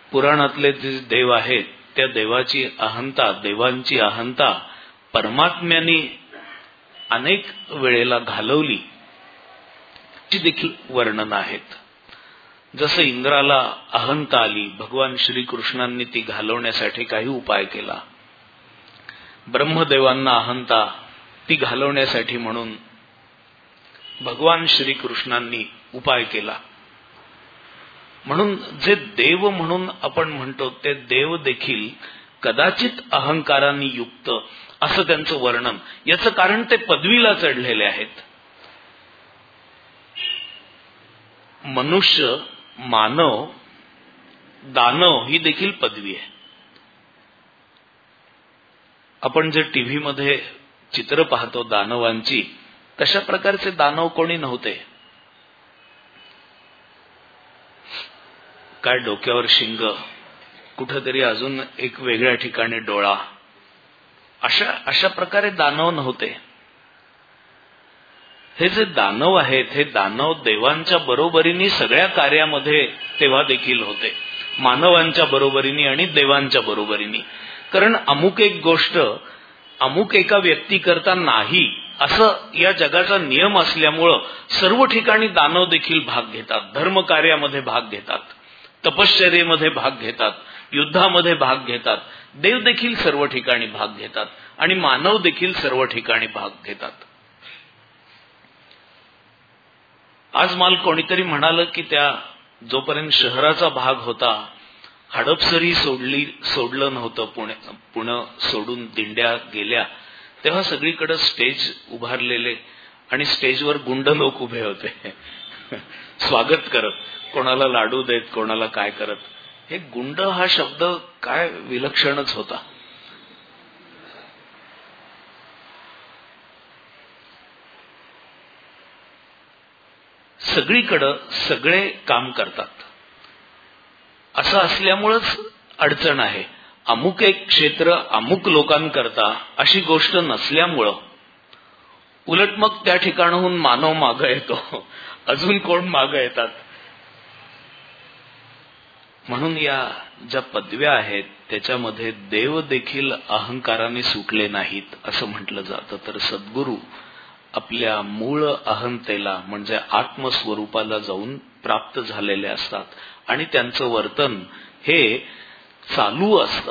पुराणातले जे देव आहेत त्या देवाची अहंता, देवांची अहंता परमात्म्याने अनेक वेळेला घालवली ची देखील वर्णन आहेत. जसं इंद्राला अहंता आली, भगवान श्रीकृष्णांनी ती घालवण्यासाठी काही उपाय केला. ब्रह्मदेवांना अहंता, ती घालवण्यासाठी म्हणून भगवान श्रीकृष्णांनी उपाय केला. म्हणून जे देव म्हणून आपण म्हणतो ते देव देखील कदाचित अहंकाराने युक्त असं त्यांचं वर्णन. याचं कारण ते पदवीला चढलेले आहेत. मनुष्य, मानव, दानव ही देखील पदवी आहे. आपण जे टीव्ही मध्ये चित्र पाहतो दानवांची, तशा प्रकारचे दानव कोणी नव्हते. काय डोक्यावर शिंग, कुठेतरी अजून एक वेगळ्या ठिकाणी डोळा, अशा प्रकारे दानव नव्हते. हे जे दानव आहेत हे दानव देवांच्या बरोबरीने सगळ्या कार्यामध्ये तेव्हा देखील होते, मानवांच्या बरोबरीने आणि देवांच्या बरोबरीने. कारण अमुक एक गोष्ट अमुक एका व्यक्ती करता नाही असं या जगाचा नियम असल्यामुळं सर्व ठिकाणी दानव देखील भाग घेतात, धर्म कार्यामध्ये भाग घेतात, तपश्चर्येमध्ये भाग घेतात, युद्धामध्ये भाग घेतात. देव देखील सर्व ठिकाणी भाग घेतात आणि मानव देखील सर्व ठिकाणी भाग घेतात. आज मला कोणीतरी म्हणालं की त्या जोपर्यंत शहराचा भाग होता, हडपसरी सोडलं नव्हतं, पुणे सोडून दिंड्या गेल्या तेव्हा सगळीकडे स्टेज उभारलेले आणि स्टेजवर गुंड लोक उभे होते स्वागत करत, कोणाला लाडू देत, कोणाला काय करत. हे गुंड हा शब्द काय विलक्षणच होता. सगळीकडं सगळे काम करतात असं असल्यामुळंच अडचण आहे. अमुक एक क्षेत्र अमुक लोकांकरता अशी गोष्ट नसल्यामुळं उलट मग त्या ठिकाणाहून मानव मागं येतो, अजून कोण मागं येतात. म्हणून या ज्या पदव्या आहेत त्याच्यामध्ये देव देखील अहंकाराने सुटले नाहीत असं म्हटलं जातं. तर सद्गुरू आपल्या मूळ अहंतेला म्हणजे आत्मस्वरूपाला जाऊन प्राप्त झालेले असतात आणि त्यांचं वर्तन हे चालू असतं.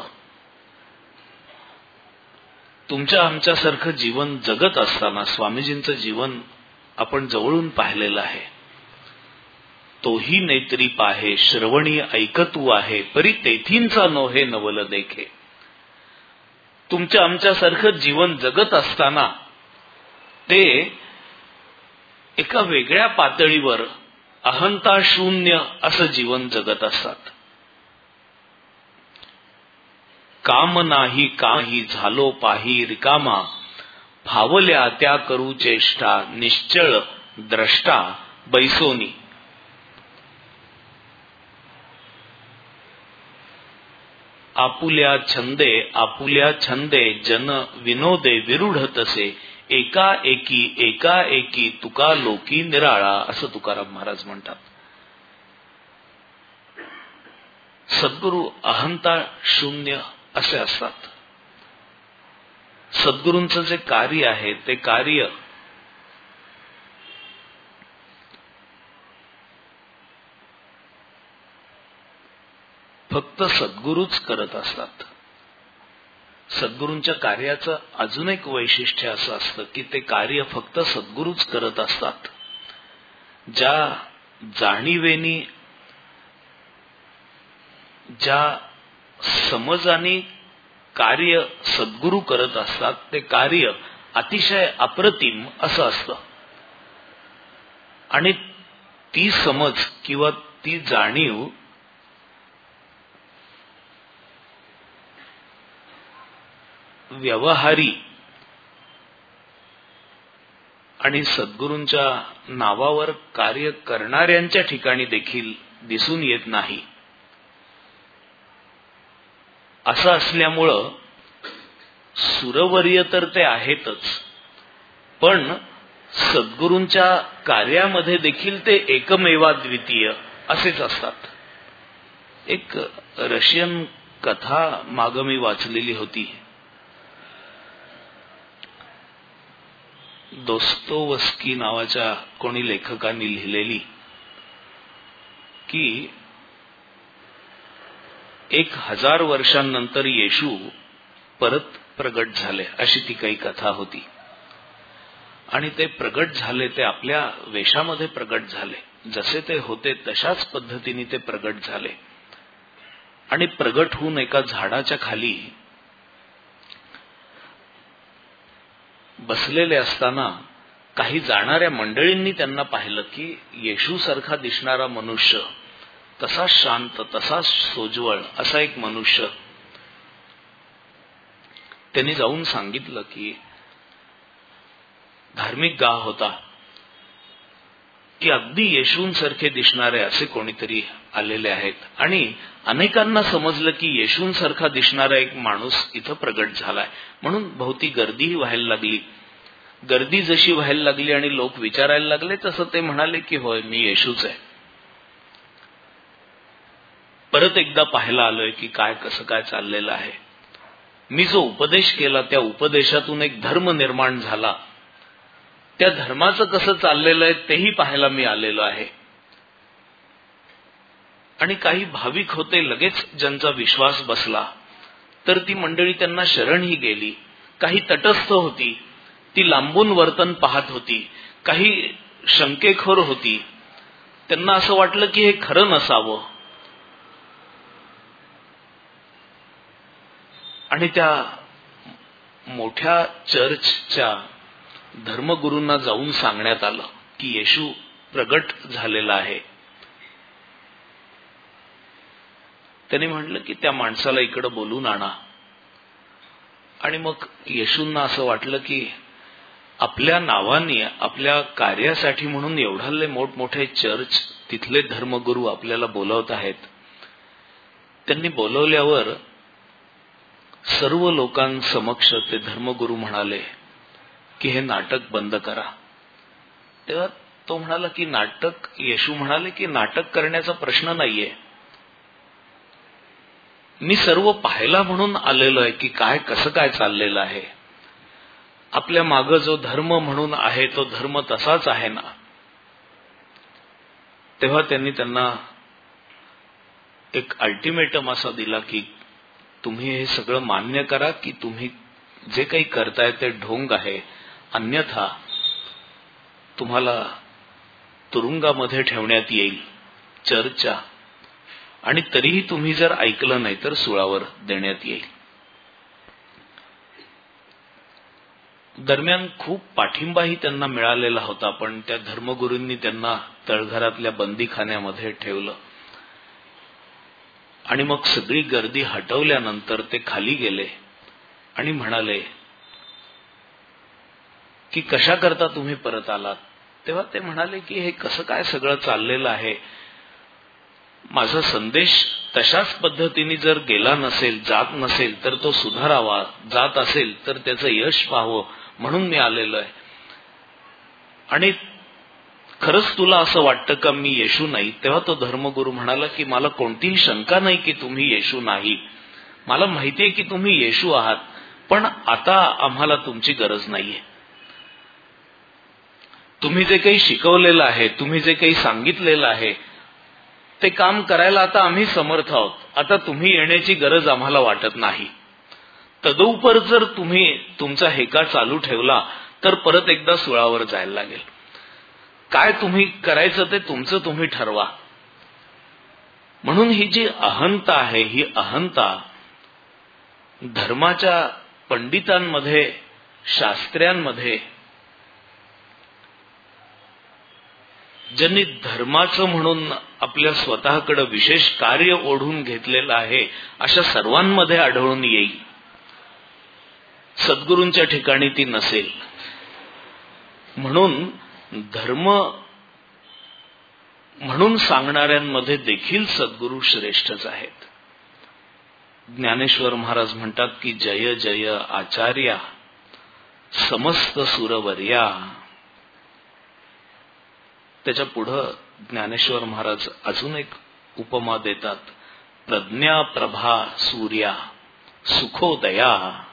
तुमच्या आमच्यासारखं जीवन जगत असताना स्वामीजींचं जीवन आपण जवळून पाहिलेलं आहे. तोही नेत्री पाहे, श्रवणी ऐकतू आहे, परी तेथींचा नोहे नवल देखे. तुमच्या आमच्यासारखं जीवन जगत असताना ते एका वेगळ्या पातळीवर अहंता शून्य असं जीवन जगत असतात. काम नाही काही झालो पाही रिकामा, फावल्या त्या करू चेष्टा, निश्चळ द्रष्टा बैसोनी. आपुल्या छंदे जन विनोदे विरूढ तसे, एकाएकी तुका लोकी निराळा असं तुकाराम महाराज म्हणतात. सद्गुरू अहंता शून्य असे असतात. सद्गुरूंचं जे कार्य आहे ते कार्य फक्त सद्गुरूच करत असतात. सद्गुरूंच्या कार्याचं अजून एक वैशिष्ट्य असं असतं की ते कार्य फक्त सद्गुरूच करत असतात. ज्या जाणीवेनी, ज्या समजाने कार्य सद्गुरू करत असतात ते कार्य अतिशय अप्रतिम असं असतं. आणि ती समज किंवा ती जाणीव व्यवहारी आणि सद्गुरूंच्या नावावर कार्य करणाऱ्यांच्या ठिकाणी देखील दिसून येत नाही. असं असल्यामुळं सुरवर्य तर ते आहेतच, पण सद्गुरूंच्या कार्यामध्ये देखील ते एकमेवाद्वितीय असेच असतात. एक रशियन कथा मागं मी वाचलेली होती. दोस्तोवस्की नावाच्या कोणी लेखकांनी लिहिलेली, की 1000 वर्षांनंतर येशू परत प्रगट झाले, अशी ती काही कथा होती. आणि ते प्रगट झाले ते आपल्या वेशामध्ये प्रगट झाले, जसे ते होते तशाच पद्धतीने ते प्रगट झाले. आणि प्रगट होऊन एका झाडाच्या खाली बसलेले असताना काही जाणाऱ्या मंडळींनी त्यांना पाहिलं की येशू सारखा दिसणारा मनुष्य, तसा शांत, तसा सोज्वळ असा एक मनुष्य. त्यांनी जाऊन सांगितलं की धार्मिक गाव होता, की अगदी येशूंसारखे दिसणारे असे कोणीतरी आलेले आहेत. आणि अनेकांना समजलं की येशूंसारखा दिसणारा एक माणूस इथं प्रगट झालाय, म्हणून भोवती गर्दीही व्हायला लागली. गर्दी जशी व्हायला लागली आणि लोक विचारायला लागले, तसं ते म्हणाले की होय, मी येशूच आहे. परत एकदा पाहायला आलोय की काय कसं काय चाललेलं आहे. मी जो उपदेश केला त्या उपदेशातून एक धर्म निर्माण झाला, त्या धर्माचं कसं चाललेलं आहे तेही पाहायला मी आलेलो आहे. आणि काही भाविक होते, लगेच ज्यांचा विश्वास बसला, तर ती मंडळी त्यांना शरणही गेली. काही तटस्थ होती, ती लांबून वर्तन पाहत होती. काही शंकेखोर होती, त्यांना असं वाटलं की हे खरं नसावं. आणि त्या मोठ्या चर्चच्या धर्मगुरूंना जाऊन सांगण्यात आलं की येशू प्रगट झालेला आहे. त्यांनी म्हटलं की त्या माणसाला इकडं बोलून आणा. आणि मग येशूंना असं वाटलं की आपल्या नावाने, आपल्या कार्यासाठी म्हणून एवढाले मोठमोठे चर्च, तिथले धर्मगुरू आपल्याला बोलवत आहेत. त्यांनी बोलवल्यावर सर्व लोकांसमक्ष ते धर्मगुरू म्हणाले की हे नाटक बंद करा. तेव्हा तो म्हणाला की नाटक, येशू म्हणाले की नाटक करण्याचा प्रश्न नाहीये, मी सर्व पाहायला म्हणून आलेलो आहे की काय कसं काय चाललेलं आहे. आपल्या मागं जो धर्म म्हणून आहे तो धर्म तसाच आहे ना. तेव्हा त्यांनी त्यांना एक अल्टिमेटम असा दिला की तुम्ही हे सगळं मान्य करा की तुम्ही जे काही करताय ते ढोंग आहे, अन्यथा तुम्हाला तुरुंगामध्ये ठेवण्यात येईल चर्चच्या, आणि तरीही तुम्ही जर ऐकलं नाही तर सुळावर देण्यात येईल. दरम्यान खूप पाठिंबाही त्यांना मिळालेला होता, पण त्या धर्मगुरूंनी त्यांना तळघरातल्या बंदीखान्यामध्ये ठेवलं. आणि मग सगळी गर्दी हटवल्यानंतर ते खाली गेले आणि म्हणाले की कशा करता तुम्ही परत आलात. तेव्हा ते म्हणाले की हे कसं काय सगळं चाललेलं आहे, माझा संदेश तशाच पद्धतीने जर गेला नसेल, जात नसेल तर तो सुधारावा, जात असेल तर त्याचं यश पाहावं म्हणून मी आलेलो आहे. आणि खरंच तुला असं वाटतं का मी येशू नाही. तेव्हा तो धर्मगुरू म्हणाला की मला कोणतीही शंका नाही की तुम्ही येशू नाही, मला माहितीये की तुम्ही येशू आहात, पण आता आम्हाला तुमची गरज नाहीये. तुम्ही जे काही शिकवलेलं आहे, तुम्ही जे काही सांगितलेलं आहे ते काम करायला आता आम्ही समर्थ आहोत. आता तुम्ही येण्याची गरज आम्हाला वाटत नाही. तदुपर जर तुम्ही तुमचा हेका चालू ठेवला तर परत एकदा सुळावर जायला लागेल. काय तुम्ही करायचं ते तुमचं तुम्ही ठरवा. म्हणून ही जी अहंता आहे, ही अहंता धर्माच्या पंडितांमध्ये, शास्त्र्यांमध्ये, ज्यांनी धर्माचं म्हणून आपल्या स्वतःकडे विशेष कार्य ओढून घेतलेलं आहे, अशा सर्वांमध्ये आढळून येईल. सद्गुरूंच्या ठिकाणी ती नसेल. म्हणून धर्म म्हणून सांगणाऱ्यांमध्ये देखील सद्गुरू श्रेष्ठच आहेत. ज्ञानेश्वर महाराज म्हणतात की जय जय आचार्या समस्त सुरवर्या. त्याच्या पुढं ज्ञानेश्वर महाराज अजून एक उपमा देतात प्रज्ञा प्रभा सूर्या सुखोदया.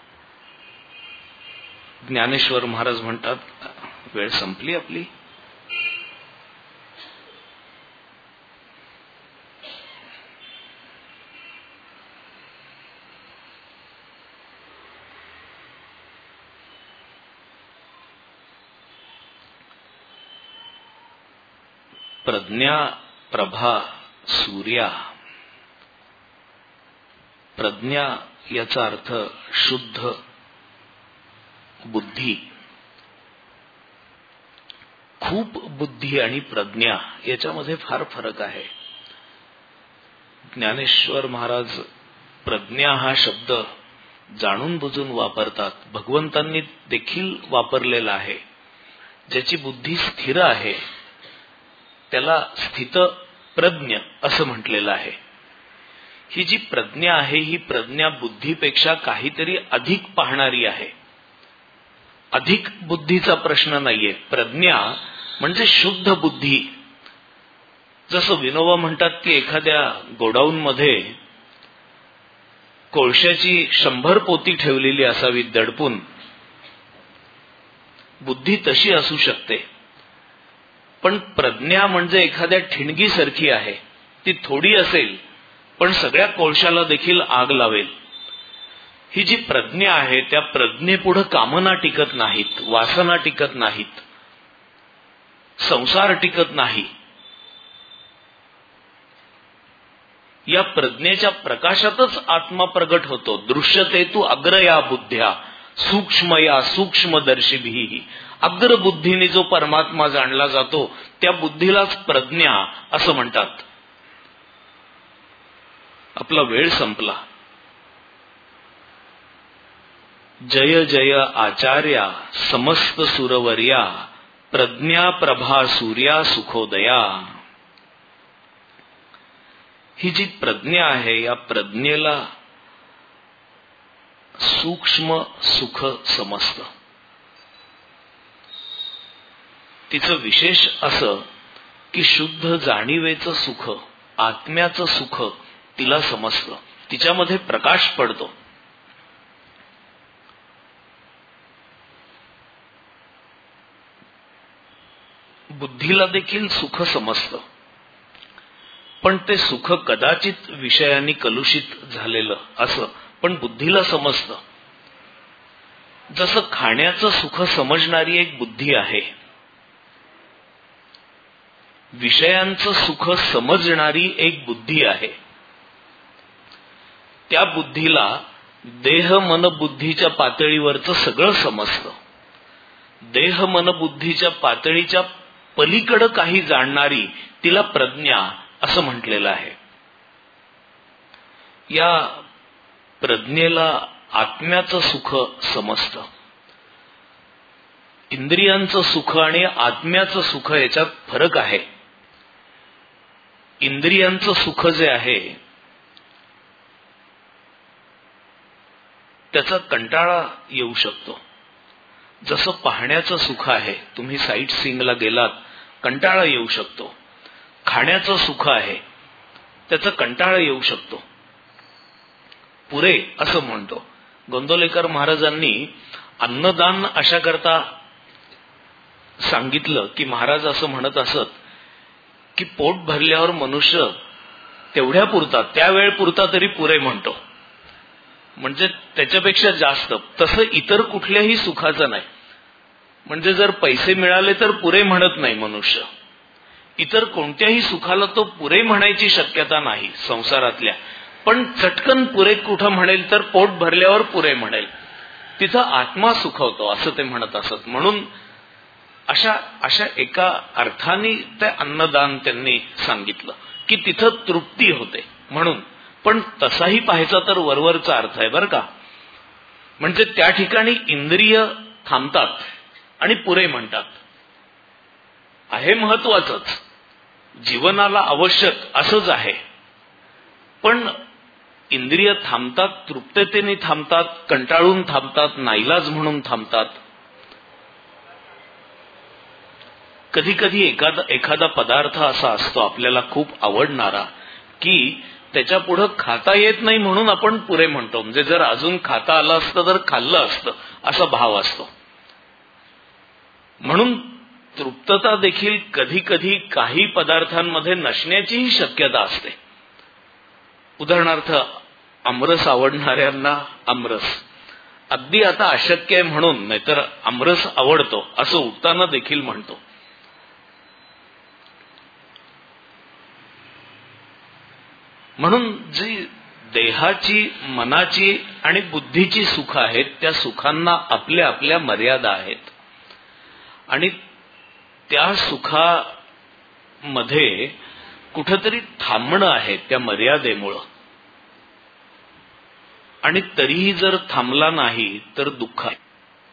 ज्ञानेश्वर महाराज म्हणतात, वेळ संपली आपली. प्रज्ञा प्रभा सूर्या. प्रज्ञा याचा अर्थ शुद्ध बुद्धी. खूप बुद्धी आणि प्रज्ञा याच्यामध्ये फार फरक आहे. ज्ञानेश्वर महाराज प्रज्ञा हा शब्द जाणून बुजून वापरतात. भगवंतांनी देखील वापरलेला आहे. ज्याची बुद्धी स्थिर आहे त्याला स्थित प्रज्ञ असं म्हटलेलं आहे. ही जी प्रज्ञा आहे ही प्रज्ञा बुद्धीपेक्षा काहीतरी अधिक पाहणारी आहे. अधिक बुद्धीचा प्रश्न नाहीये. प्रज्ञा म्हणजे शुद्ध बुद्धी. जसं विनोबा म्हणतात की एखाद्या गोडाऊन मध्ये कोळशाची 100 पोती ठेवलेली असावी दडपून. बुद्धी तशी असू शकते, पण प्रज्ञा म्हणजे एखाद्या ठिणगीसारखी आहे. ती थोडी असेल पण सगळ्या कोळशाला देखील आग लावेल. ही जी प्रज्ञा आहे त्या प्रज्ञेपुढे कामना टिकत नाहीत, वासना टिकत नाहीत, संसार टिकत नाही. या प्रज्ञेच्या प्रकाशातच आत्मा प्रगट होतो. दृश्यते तू अग्रया बुद्ध्या सूक्ष्मया सूक्ष्मदर्शिभिः. अग्र बुद्धीने जो परमात्मा जाणला जातो त्या बुद्धीलाच प्रज्ञा असं म्हणतात. आपला वेळ संपला. जय जय आचार्या समस्त सुरवर्या प्रज्ञा प्रभा सूर्या सुखोदया. ही जी प्रज्ञा आहे या प्रज्ञेला सूक्ष्म सुख समजतं. तिचं विशेष असं की शुद्ध जाणीवेचं सुख, आत्म्याचं सुख तिला समजतं. तिच्यामध्ये प्रकाश पडतो. बुद्धीला देखील सुख समजतं, पण ते सुख कदाचित विषयांनी कलुषित झालेलं असं पण बुद्धीला समजतं. जसं खाण्याचं सुख समजणारी एक बुद्धी आहे, विषयांचं सुख समजणारी एक बुद्धी आहे. त्या बुद्धीला देह मन बुद्धीच्या पातळीवरचं सगळं समजतं. देह मन बुद्धीच्या पातळीच्या पलीकडे काही जाणणारी तिला प्रज्ञा असं म्हटलेलं आहे. या प्रज्ञेला आत्म्याचं सुख समजतं. इंद्रियांचं सुख आणि आत्म्याचं सुख याच्यात फरक आहे. इंद्रियांचं सुख जे आहे त्याचा कंटाळा येऊ शकतो. जसं पाहण्याचं सुख आहे, तुम्ही साईट सीइंगला गेलात, कंटाळा येऊ शकतो. खाण्याचं सुख आहे, त्याचा कंटाळा येऊ शकतो. पुरे असं म्हणतो. गोंदवलेकर महाराजांनी अन्नदान अशा करता सांगितलं की महाराज असं म्हणत असत की पोट भरल्यावर मनुष्य तेवढ्या पुरता, त्यावेळ पुरता तरी पुरे म्हणतो. म्हणजे त्याच्यापेक्षा जास्त. तसं इतर कुठल्याही सुखाचं नाही. म्हणजे जर पैसे मिळाले तर पुरे म्हणत नाही मनुष्य. इतर कोणत्याही सुखाला तो पुरे म्हणायची शक्यता नाही संसारातल्या. पण चटकन पुरे कुठं म्हणेल तर पोट भरल्यावर पुरे म्हणेल. तिचा आत्मा सुखवतो असं ते म्हणत असत. म्हणून अशा एका अर्थाने ते अन्नदान त्यांनी सांगितलं की तिथं तृप्ती होते म्हणून. पण तसाही पाहायचा तर वरवरचा अर्थ आहे बरं का. म्हणजे त्या ठिकाणी इंद्रिय थांबतात आणि पुरे म्हणतात. आहे महत्वाचंच, जीवनाला आवश्यक असंच आहे. पण इंद्रिय थांबतात, तृप्ततेने थांबतात, कंटाळून थांबतात, नाईलाज म्हणून थांबतात. कधी कधी एखादा पदार्थ असा असतो आपल्याला खूप आवडणारा की त्याच्या पुढे खाता येत नाही म्हणून आपण पुरे म्हणतो. म्हणजे जर अजून खाता आलं असतं तर खाल्लं असतं असा भाव असतो. म्हणून तृप्तता देखील कधी कधी काही पदार्थांमध्ये नसण्याचीही शक्यता असते. उदाहरणार्थ आमरस आवडणाऱ्यांना आमरस अगदी आता अशक्य आहे म्हणून, नाहीतर आमरस आवडतो असं उठताना देखील म्हणतो. म्हणून जी देहाची, मनाची आणि बुद्धीची सुख आहेत त्या सुखांना आपल्या आपल्या मर्यादा आहेत आणि त्या सुखामध्ये कुठेतरी थांबणं आहे त्या मर्यादेमुळं. आणि तरीही जर थांबला नाही तर दुःख आहे.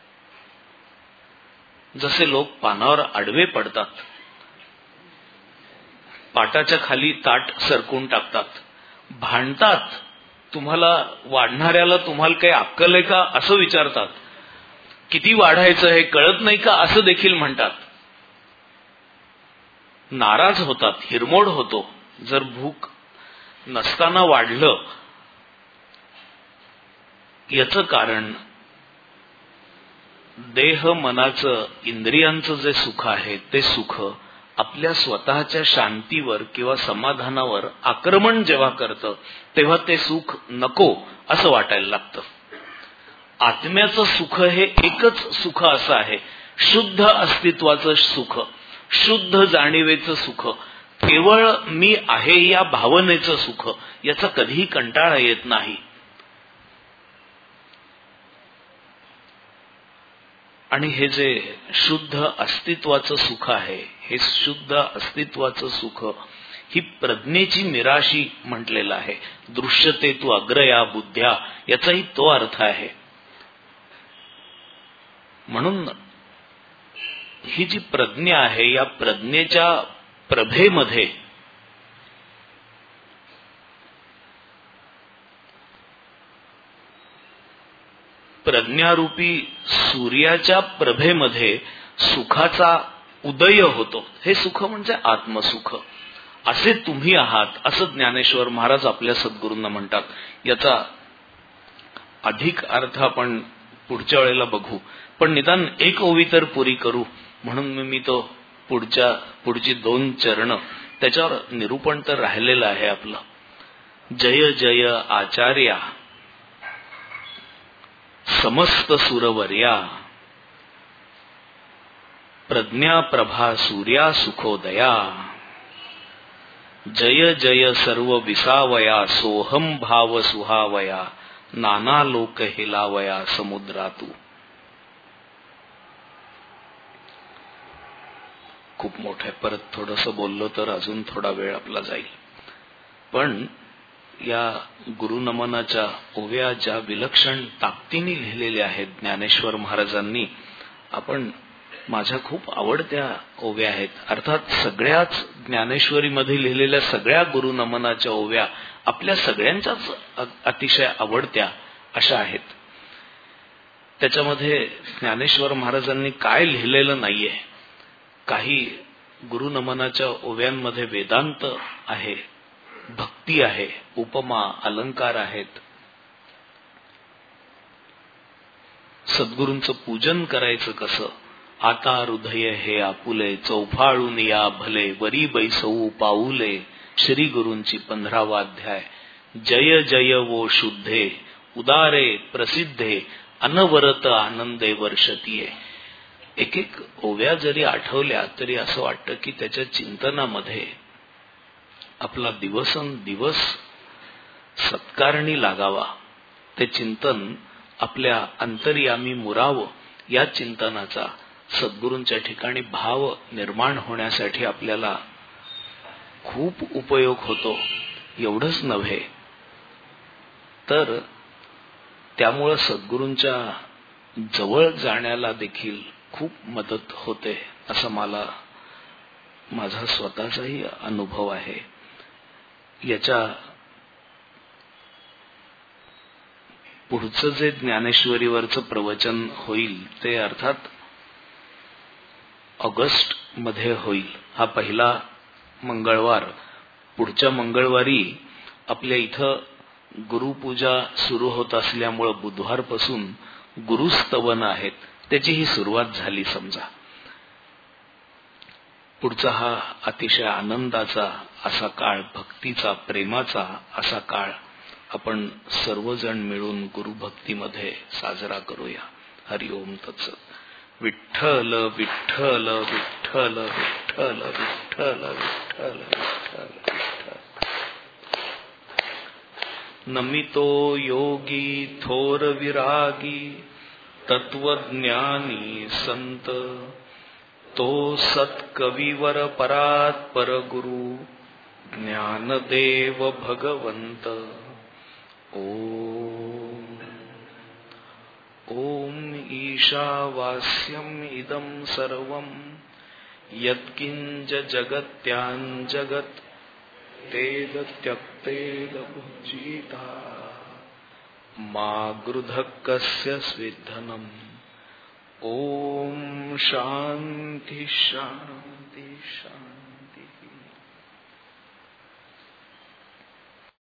जसे लोक पानावर आडवे पडतात, पाटाच्या खाली ताट सरकून टाकतात, भांडतात, तुम्हाला वाढणाऱ्याला तुम्हाला काही अक्कल आहे का असं विचारतात, किती वाढायचं हे कळत नाही का असं देखील म्हणतात, नाराज होतात, हिरमोड होतो. जर भूक नसताना वाढलं याचं कारण देह, मनाचं, इंद्रियांचं जे सुख आहे ते सुख आपल्या स्वतःच्या शांतीवर किंवा समाधानावर आक्रमण जेव्हा करतं तेव्हा ते सुख नको असं वाटायला लागतं. आत्म्याचं सुख हे एकच सुख असं आहे, शुद्ध अस्तित्वाचं सुख, शुद्ध जाणीवेचं सुख, केवळ मी आहे या भावनेचं सुख. याचा कधीही कंटाळा येत नाही. आणि हे जे शुद्ध अस्तित्वाचं सुख आहे, हे शुद्ध अस्तित्वाचं सुख ही प्रज्ञेची मिराशी म्हटलेलं आहे. दृश्यते तू अग्रया बुद्ध्या याचाही तो अर्थ आहे. म्हणून ही जी प्रज्ञा आहे या प्रज्ञेच्या प्रभेमध्ये प्रज्ञारूपी सूर्याच्या प्रभेमध्ये सुखाचा उदय होतो. हे सुख म्हणजे आत्मसुख. असे तुम्ही आहात असं ज्ञानेश्वर महाराज आपल्या सद्गुरूंना म्हणतात. याचा अधिक अर्थ आपण पुढच्या वेळेला बघू, पण निदान एक ओवी तर पुरी करू म्हणून मी तो पुढची 2 चरण त्याच्यावर निरूपण तर राहिलेलं आहे आपलं. जय जय आचार्या समस्त सुरवर्या प्रज्ञा प्रभा सूर्या सुखोदया जय जय सर्व विसावया सोहम भाव सुहावया नाना लोक हेलावया समुद्रातू. खूप मोठं आहे, परत थोडंसं बोललो तर अजून थोडा वेळ आपला जाईल. पण या गुरुनमनाच्या ओव्या ज्या विलक्षण ताकदीने लिहिलेल्या आहेत ज्ञानेश्वर महाराजांनी, आपण माझ्या खूप आवडत्या ओव्या आहेत. अर्थात सगळ्याच ज्ञानेश्वरीमध्ये लिहिलेल्या सगळ्या गुरुनमनाच्या ओव्या आपल्या सगळ्यांच्याच अतिशय आवडत्या अशा आहेत. त्याच्यामध्ये ज्ञानेश्वर महाराजांनी काय लिहिलेलं नाहीये. काही गुरुनमनाच्या ओव्यांमध्ये वेदांत आहे, भक्ती आहे, उपमा, अलंकार आहेत. सद्गुरूंचं पूजन करायचं कसं, आता हृदय हे आपुले चौफाळून या भले वरी बैसवू पाऊले. श्री गुरूंची 15वा अध्याय. जय जय वो शुद्धे उदारे प्रसिद्धे अनवरत आनंदे वर्षतीये. एक एक ओव्या जरी आठवल्या तरी असं वाटतं की त्याच्या चिंतनामध्ये आपला दिवसेंदिवस सत्कारणी लागावा. ते चिंतन आपल्या अंतर्यामी मुरावं. या चिंतनाचा सद्गुरूंच्या ठिकाणी भाव निर्माण होण्यासाठी आपल्याला खूप उपयोग होतो. एवढंच नव्हे तर त्यामुळं सद्गुरूंच्या जवळ जाण्याला देखील खूप मदत होते असं माझा स्वतःचाही अनुभव आहे. याच्या पुढचं जे ज्ञानेश्वरीवरचं प्रवचन होईल ते अर्थात ऑगस्ट मध्ये होईल. हा पहिला मंगळवार. पुढच्या मंगळवारी आपल्या इथं गुरुपूजा सुरू होत असल्यामुळं बुधवारपासून गुरुस्तवन आहेत, त्याची ही सुरुवात झाली समजा. पुढचा हा अतिशय आनंदाचा असा काळ, भक्तीचा, प्रेमाचा असा काळ आपण सर्वजण मिळून गुरुभक्तीमध्ये साजरा करूया. हरिओम तत्सत. विठ्ठल विठ्ठल विठ्ठल विठ्ठल विठ्ठल विठ्ठल विठ्ठल. नमितो योगी थोर विरागी तत्वज्ञानी संत, तो सत्कविवर परात्पर गुरु ज्ञानदेव भगवंत. ओम ओम ईशावास्यम इदं सर्वं यत्किंच जगत्याञ्जगत् तेद त्यक्तेद भुजिता मा गृधः कस्य स्विद्धनम्. ओम शांति शांति शांति.